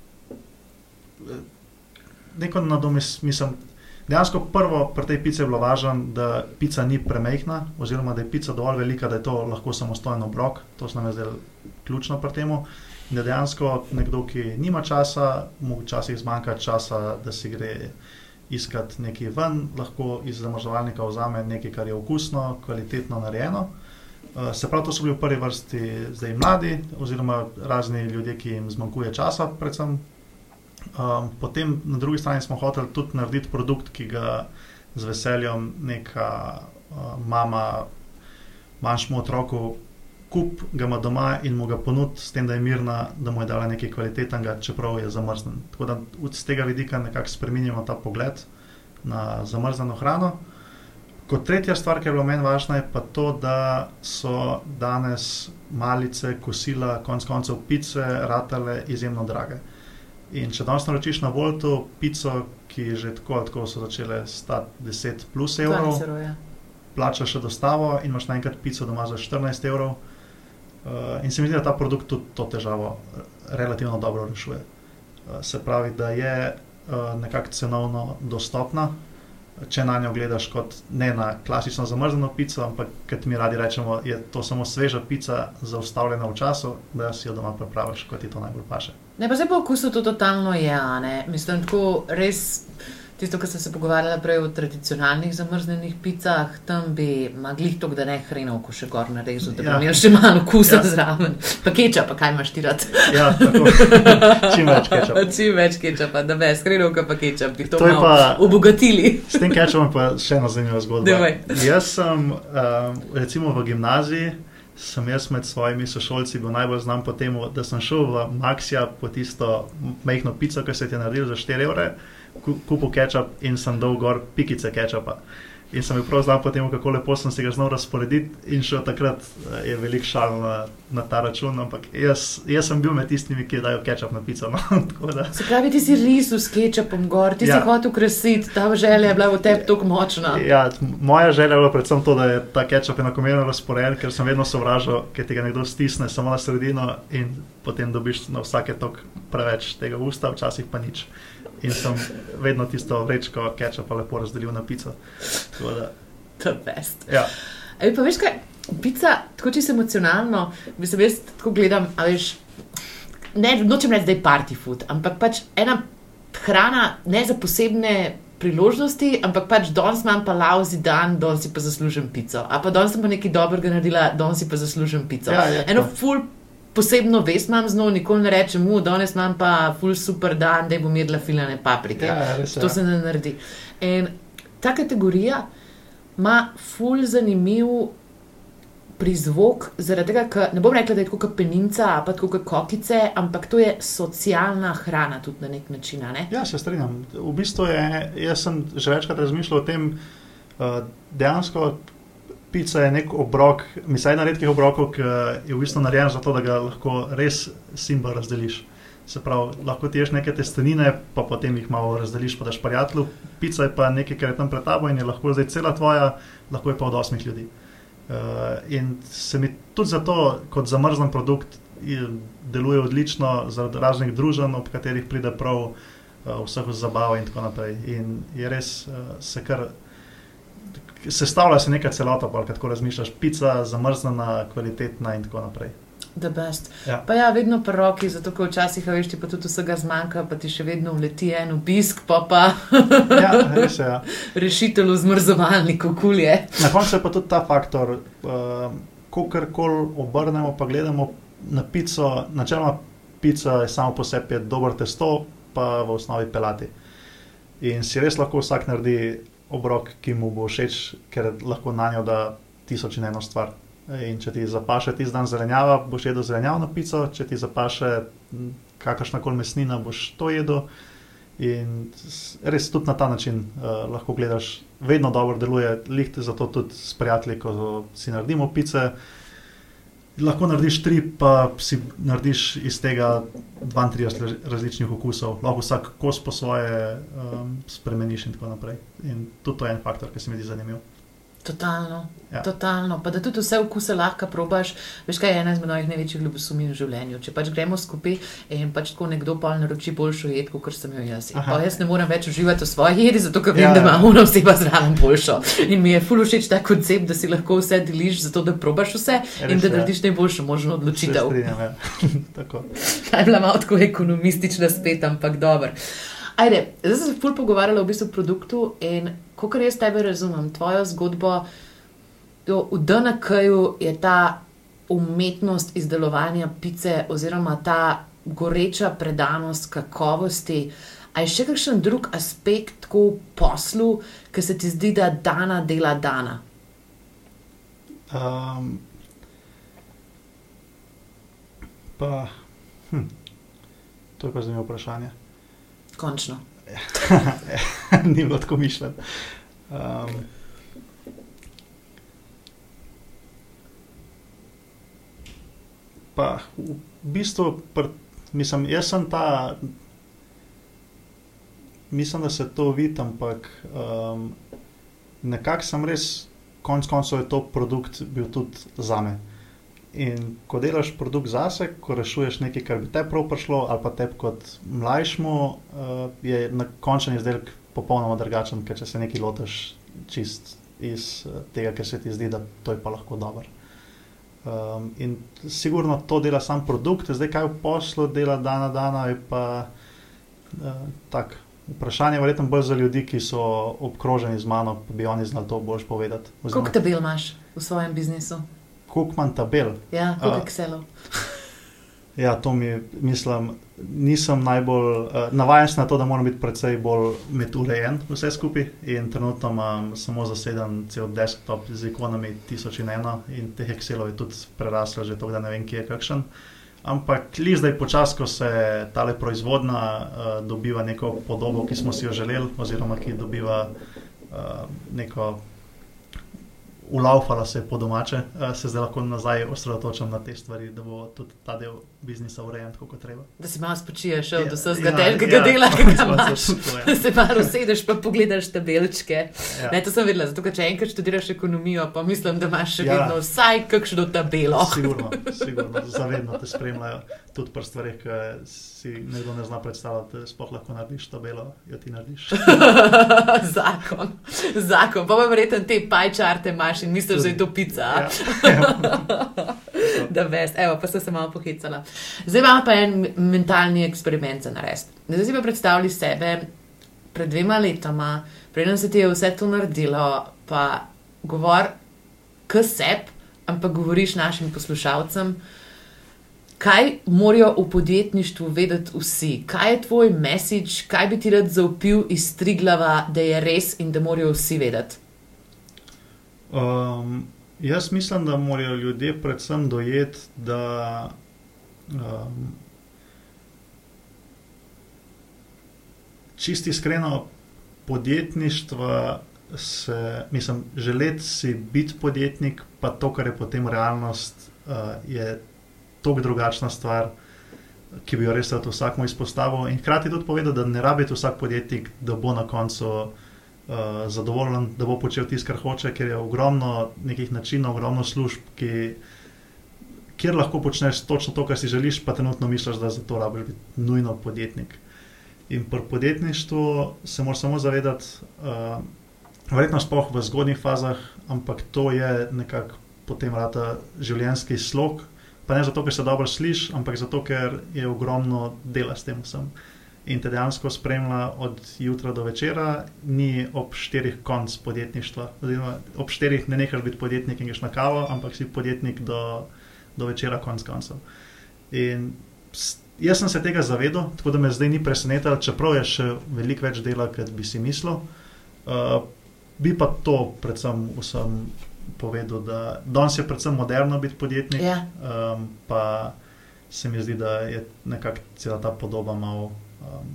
neko nadomest, mislim, dejansko prvo pri tej pici je bilo važno, da pica ni premejhna, oziroma da je pica dovolj velika, da je to lahko samostojen obrok. To se nam je zdaj ključno pri temu. In da dejansko nekdo, ki nima časa, mu včasih zmanjka časa, da si gre iskati nekaj ven, lahko iz zamrzovalnika vzame nekaj, kar je okusno, kvalitetno narejeno. Uh, se pravi, to so bili v prvi vrsti zdaj mladi, oziroma razni ljudje, ki jim zmanjkuje časa predvsem. Um, potem na drugi strani smo hoteli tudi narediti produkt, ki ga z veseljem neka uh, mama manjšemu otroku kup, ga ima doma in mu ga ponudi s tem, da je mirna, da mu je dala nekaj kvalitetnega, čeprav je zamrznen. Tako da z tega vidika nekako spreminjamo ta pogled na zamrzneno hrano. Kot tretja stvar, ki je bila meni važna, je pa to, da so danes malice, kosila, konc koncev pice, ratale izjemno drage. In če danes naročiš na Woltu pico, ki že tako, tako so začele stati deset plus evrov, plačaš še dostavo in imaš naenkrat pico doma za štirinajst evrov. Uh, in se mi zdi, da ta produkt tudi to težavo relativno dobro rešuje. Uh, se pravi, da je uh, nekako cenovno dostopna, če na njo gledaš kot ne na klasično zamrzneno pico, ampak kot mi radi rečemo, je to samo sveža pica, zaustavljena v času, da si jo doma pripraviš, kot ti to najbolj paše. Ne, pa zdaj po okusu to totalno je, a ne? Mislim, tako res, tisto, kar sem se pogovarjala prej o tradicionalnih zamrznenih picah, tam bi maglih tok, da ne hrenovko še gor narezal, da bi ja. imel še malo okusa ja. zraven. Pa kečapa, kaj imaš ti rad? Ja, tako. Čim več kečapa. Čim več kečapa, da bez hrenovka pa kečap, bi to, to malo pa, obogatili. S tem kečapom pa še ena zanimiva zgodba. Devoj. Jaz sem, um, recimo v gimnaziji, sem jaz med svojimi sošolci bil najbolj znam po temu, da sem šel v Maxija po tisto majhno pico, ki se ti je naredil za štiri evre, kupil kečap in sem dal gor pikice kečapa. In sem bil prav znam po temu, kako lepo sem si ga znal razporediti in še takrat je velik šal na, na ta račun, ampak jaz, jaz sem bil med tistimi, ki dajo kečap na pico. No? Da... Se pravi, ti si risal s kečapom gor, ti ja. si hotel krasiti, ta želja je bila v tebi tako močna. Ja, moja želja je bila predvsem to, da je ta kečap enakomerno razporejen, ker sem vedno sovražal, ker ti ga nekdo stisne samo na sredino in potem dobiš na vsake tok preveč tega usta, včasih pa nič. In sem vedno tisto vrečko kečapa lepo razdelil na pico. Da... The best. Ja. E, pa veš kaj, pica, tako čisto emocionalno, mislim, jaz tako gledam, a veš, ne, nočem reči, da je party food, ampak pač ena hrana ne za posebne priložnosti, ampak pač danes imam pa lauzi dan, danes si pa zaslužim pico. A pa danes sem pa nekaj dobrega naredila, danes si pa zaslužim pico. Ja, je, Eno ful posebno vest imam z njo, nikoli ne rečem, mu, danes imam pa ful super dan, da bom jedla filane paprike. Ja, res, to se ne naredi. In ta kategorija ima ful zanimiv prizvok, zaradi tega, ker ne bom rekla, da je tako kot peninca, pa tako kot kokice, ampak to je socialna hrana tudi na nek način, ne? Ja, se strinjam. V bistvu je, jaz sem že večkrat razmišljal o tem, uh, dejansko pica je nek obrok, mislim, ena redkih obrokov, ki je v bistvu narejen za to, da ga lahko res simba razdeliš. Se pravi, lahko ti ješ neke testenine, pa potem jih malo razdeliš, pa daš prijatelju. Pica je pa nekaj, kar je tam pred tabo in je lahko zdaj cela tvoja, lahko je pa od osmih ljudi. Uh, in se mi tudi zato, kot zamrznen produkt, deluje odlično zaradi raznih druženj, ob katerih pride prav uh, vseh zabav in tako naprej. In je res uh, se kar sestavlja se neka celota, pa kako razmišljaš, pica, zamrznena, kvalitetna in tako naprej. The best. Ja. Pa ja, vedno pri roki, zato ko včasih, veš, ti pa tudi vsega zmanjka, pa ti še vedno vleti en obisk, pa pa ja, res je, ja. Rešitelj v zmrzovalniku, kul je. Na koncu je pa tudi ta faktor, uh, kolikor obrnemo, pa gledamo na pico, načeloma pica je samo po sebi dober testo, pa v osnovi pelati. In si res lahko vsak naredi obrok, ki mu bo všeč, ker lahko na njo da tisoč in eno stvar. In če ti zapaše tisti dan zelenjava, boš jedel zelenjavo na pico, če ti zapaše kakršnakoli mesnina, boš to jedel. In res tudi na ta način uh, lahko gledaš, vedno dobro deluje, lihte zato tudi s prijatelji, ko si naredimo pice. Lahko narediš tri, pa si narediš iz tega dvaintrideset različnih okusov. Lahko vsak kos po svoje um, spremeniš in tako naprej. In tudi to je en faktor, ki se mi zdi zanimiv. Totalno, ja. totalno. Pa da tudi vse okuse lahko probaš. Veš kaj je ena izmed mojih največjih ljubosumij v življenju. Če pač gremo skupaj in pač tako nekdo pa naroči boljšo jed, kot sem jo jaz. Pa jaz ne moram več uživati v svoji jedi, zato ker vem, ja, da ima ona oseba zraven boljšo. In mi je ful všeč ta koncept, da si lahko vse deliš, zato da probaš vse Res, in da ja. narediš najboljšo možno odločitev. Se strinjam, ja. Tako. Ta je bila malo tako ekonomistična spet, ampak dober. Ajde, zdaj sem se ful pogovarjala v bistvu o produktu in kakor jaz tebe razumem, tvojo zgodbo, jo, v D N K-ju je ta umetnost izdelovanja pice oziroma ta goreča predanost kakovosti. A je še kakšen drug aspekt tako v poslu, ki se ti zdi, da Dana dela Dana? Um, pa, hm, to je pa zanimivo vprašanje. Končno. Ni bilo tako mišljen. Um, pa, v bistvu, pr, mislim, jaz sem ta, mislim, da se to vidi, ampak um, nekako sem res, konc koncev je to produkt bil tudi zame. In ko delaš produkt zase, ko rešuješ nekaj, kar bi te prav prišlo, ali pa te kot mlajšmu, uh, je na končen izdelek popolnoma drugačen, ker če se nekaj lotiš čist iz uh, tega, ker se ti zdi, da to je pa lahko dobro. Um, in sigurno to dela sam produkt, zdaj kaj v poslu dela dana dana, je pa uh, tak vprašanje verjetno bolj za ljudi, ki so obkroženi z mano, pa bi oni znali to boljš povedati. Koliko tabel imaš v svojem biznisu? Koliko imam tabel? Ja, koliko Excelov? Ja, to mi, mislim, nisem najbolj, uh, navajen sem na to, da moram biti precej bolj med urejen vse skupaj in trenutno imam samo zaseden cel desktop z ikonami tisoč in eno in teh Excelov je tudi preraslo že to, da ne vem, kje je kakšen. Ampak li zdaj počas, ko se tale proizvodna uh, dobiva neko podobo, ki smo si jo želeli, oziroma ki dobiva uh, neko ulaufala se po domače, uh, se zdaj lahko nazaj osredotočam na te stvari, da bo tudi ta del biznisa urejen tako, kot treba. Da si malo spočiješ od ja, vsega ja, težkega ja, dela, ki ga imaš. To, ja. Da se malo usedeš pa pogledaš tabelčke. Ja. Ne, to sem vedela, zato ker če enkrat študiraš ekonomijo, pa mislim, da imaš še Ja. vedno vsaj kakšno tabelo. Sigurno, sigurno, zavedno te spremljajo tudi pri stvarih, ki si nekdo ne zna predstavljati, sploh lahko narediš tabelo, jo ti narediš. Zakon, zakon. Pa pa verjetno te pie charte imaš in misliš, da je to pica. Ja. Da vest, evo, pa sem se malo pohicala. Zdaj imamo pa en mentalni eksperiment za narediti. Zdaj si pa predstavljali sebe pred dvema letoma, preden se ti je vse to naredilo, pa govor k sebi, ampak govoriš našim poslušalcem, kaj morajo v podjetništvu vedeti vsi, kaj je tvoj message, kaj bi ti rad zaupil iz Triglava, da je res in da morajo vsi vedeti. Um, jaz mislim, da morajo ljudje predvsem dojeti, da um, čisto iskreno podjetništva se, mislim, želeti si biti podjetnik, pa to, kar je potem realnost, uh, je toliko drugačna stvar, ki bi jo res rad vsakmu izpostavil. In hkrati tudi povedal, da ne rabi vsak podjetnik, da bo na koncu uh, zadovoljen, da bo počel tisto, kar hoče, ker je ogromno nekih načinov, ogromno služb, ki, kjer lahko počneš točno to, kar si želiš, pa trenutno misliš, da za to rabiš biti nujno podjetnik. In pri podjetništvu se moraš samo zavedati, uh, verjetno sploh v zgodnjih fazah, ampak to je nekako potem rata življenjski slog, pa ne zato, ker se dobro sliš, ampak zato, ker je ogromno dela s tem vsem. In te dejansko spremlja od jutra do večera, ni ob štirih konc podjetništva. Oziroma, ob štirih ne nehaš biti podjetnik in greš na kavo, ampak si podjetnik do, do večera konc koncev. In jaz sem se tega zavedal, tako da me zdaj ni presenetilo, čeprav je še veliko več dela, kot bi si mislil. Uh, bi pa to predvsem vsem povedal, da danes je predvsem moderno biti podjetnik, Ja. um, pa se mi zdi, da je nekako cela ta podoba malo um,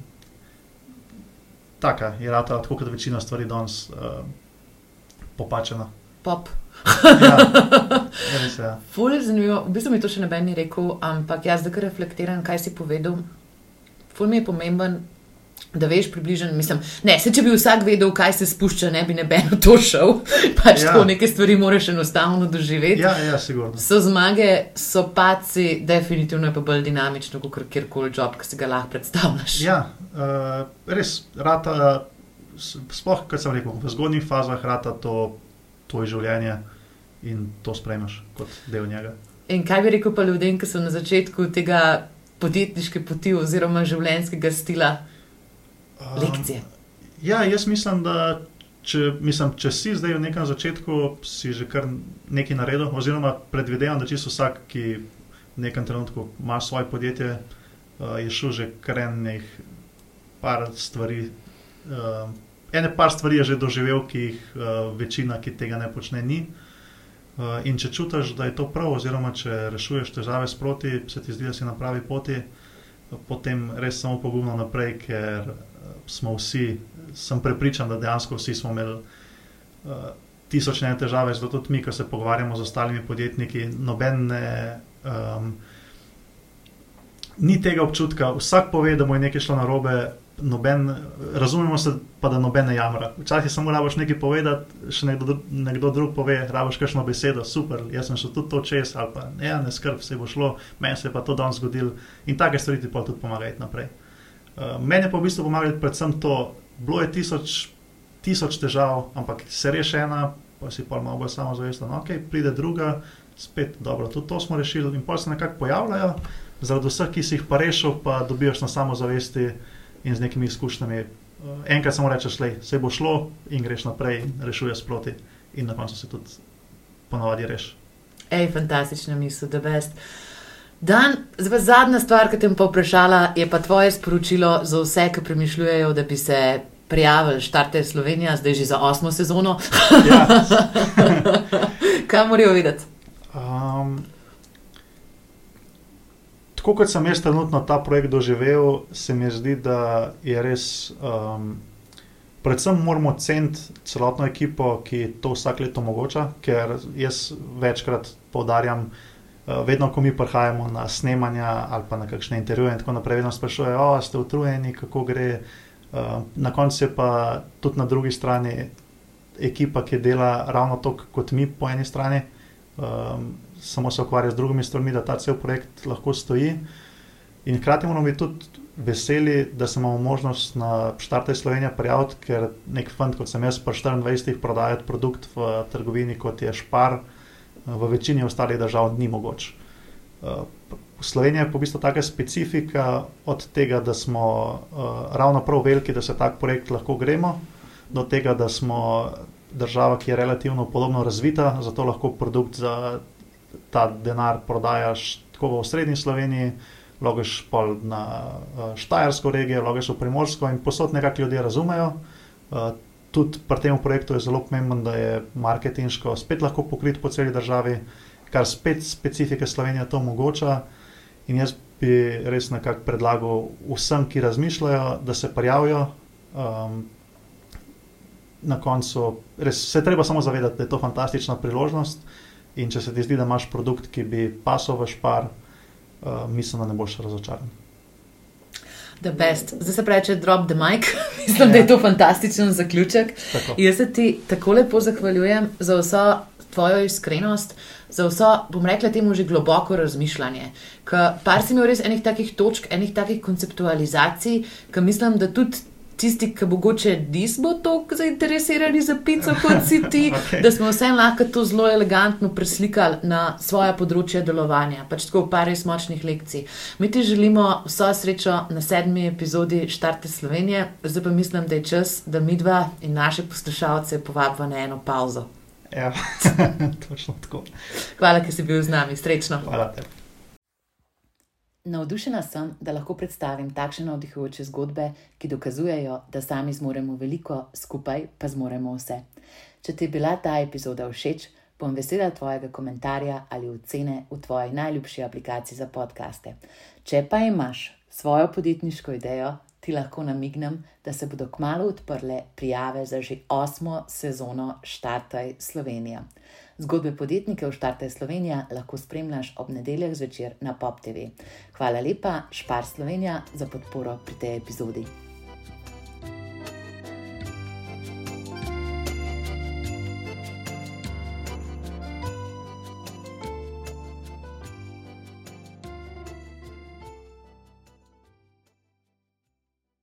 taka, je ratala tako kot večina stvari danes um, popačena. Pop. Ja, ja, res je, ja. Ful je zanimivo, v bistvu mi to še noben ni rekel, ampak jaz zdaj, ko reflektiram, kaj si povedal, ful mi je pomemben, da veš približno, mislim, ne, se če bi vsak vedel, kaj se spušča, ne bi nobeno to šel, pač Ja. tako neke stvari moraš enostavno doživeti. Ja, ja, sigurno. So zmage, so paci, definitivno je pa bolj dinamično, kot kjerkoli job, ki si ga lahko predstavljaš. Ja, uh, res, rata, s- sploh, kot sem rekel, v zgodnjih fazah rata to tvoje življenje in to sprejmeš kot del njega. In kaj bi rekel pa ljudem, ki so na začetku tega podjetniške poti oziroma življenjskega stila? lekcije? Um, ja, jaz mislim, da če, mislim, če si zdaj v nekem začetku, si že kar nekaj naredil, oziroma predvidevam, da čisto vsak, ki v nekem trenutku ima svoje podjetje, uh, je šel že kar enih par stvari, uh, ene par stvari je že doživel, ki jih uh, večina, ki tega ne počne, ni. Uh, in če čutiš, da je to prav, oziroma če rešuješ težave sproti, se ti zdi, da si na pravi poti, potem res samo pogumno naprej, ker smo vsi, sem prepričan, da dejansko vsi smo imeli uh, tisočne težave, zato tudi mi, ko se pogovarjamo z ostalimi podjetniki, noben ne, um, ni tega občutka, vsak pove, da mu je nekaj šlo narobe, noben, razumemo se pa, da noben ne jamra. Včasih samo rabiš nekaj povedati, še nekdo, nekdo drug pove, rabiš kakšno besedo, super, jaz sem šel tudi to čez, ali pa ne, ne skrb, se bo šlo, meni se je pa to danes zgodil in take stvari ti pa tudi pomagajo naprej. Uh, meni je pa v bistvu pomagati predvsem to, bilo je tisoč, tisoč težav, ampak se reši ena, pa si pa malo bolj samozavesten, ok, pride druga, spet dobro, tudi to smo rešili in pa se nekako pojavljajo, zaradi vseh, ki si jih pa rešil, pa dobivaš na samozavesti in z nekimi izkušnjami. Enkrat samo rečeš, lej, se bo šlo in greš naprej in rešuješ sproti in na koncu se tudi ponovadi reši. Ej, fantastična misel, the best. Dan, zdaj zadnja stvar, ki te bom pa vprašala, je pa tvoje sporočilo za vse, ki premišljujejo, da bi se prijavili Štartaj Slovenija, zdaj že za osmo sezono. Ja. Kaj morajo videti? Um, Tako kot sem jaz trenutno ta projekt doživel, se mi zdi, da je res, um, predvsem moramo ceniti celotno ekipo, ki to vsak let omogoča, ker jaz večkrat poudarjam, uh, vedno, ko mi prihajamo na snemanja ali pa na kakšne intervjuje in tako naprej, vedno sprašujejo, o, ste utrujeni, kako gre, uh, na koncu je pa tudi na drugi strani ekipa, ki dela ravno to, kot mi po eni strani, um, samo se ukvarja z drugimi stvarmi, da ta cel projekt lahko stoji. In hkrati moramo biti tudi veseli, da se imamo možnost na Štartaj Slovenija prijaviti, ker nek fant, kot sem jaz, pa štiriindvajsetih prodajati produkt v trgovini, kot je Spar, v večini ostalih držav ni mogoč. Slovenija je po bistvu taka specifika od tega, da smo ravno prav veliki, da se tak projekt lahko gremo, do tega, da smo država, ki je relativno podobno razvita, zato lahko produkt za ta denar prodajaš tako v osrednji Sloveniji, logiš pol na Štajersko regijo, logiš v Primorsko in posod nekako ljudje razumejo. Tudi pri tem projektu je zelo pomembno, da je marketinško spet lahko pokrit po celi državi, kar spet specifike Slovenije to omogoča in jaz bi res nekako predlagal vsem, ki razmišljajo, da se prijavijo. Um, na koncu, res se treba samo zavedati, da je to fantastična priložnost. In če se ti zdi, da imaš produkt, ki bi pasal v Spar, uh, mislim, da ne boš razočaran. The best. Zdaj se pravi, če drop the mic. Mislim, ja. Da je to fantastičen zaključek. Tako. Jaz se ti tako lepo zahvaljujem za vso tvojo iskrenost, za vso, bom rekla temu, že globoko razmišljanje. Ker par si imel res enih takih točk, enih takih konceptualizacij, ker mislim, da tudi tisti, ki mogoče nismo toliko zainteresirani za pico kot si ti, okay. Da smo vsem lahko to zelo elegantno preslikali na svoja področja delovanja, pač tako v par res močnih lekcij. Mi ti želimo vso srečo na sedmi epizodi Štartaj Slovenije, zdaj pa mislim, da je čas, da midva in naše poslušalce povabiva na eno pauzo. Ja, točno tako. Hvala, ker si bil z nami, srečno. Hvala tebi. Navdušena sem, da lahko predstavim takšne navdihujoče zgodbe, ki dokazujejo, da sami zmoremo veliko, skupaj pa zmoremo vse. Če ti je bila ta epizoda všeč, bom vesela tvojega komentarja ali ocene v tvoji najljubši aplikaciji za podcaste. Če pa imaš svojo podjetniško idejo, ti lahko namignem, da se bodo kmalu odprle prijave za že osmo sezono Štartaj Slovenija. Zgodbe podjetnikov Štartaj Slovenija lahko spremljaš ob nedeljah zvečer na Pop T V. Hvala lepa, Spar Slovenija, za podporo pri tej epizodi.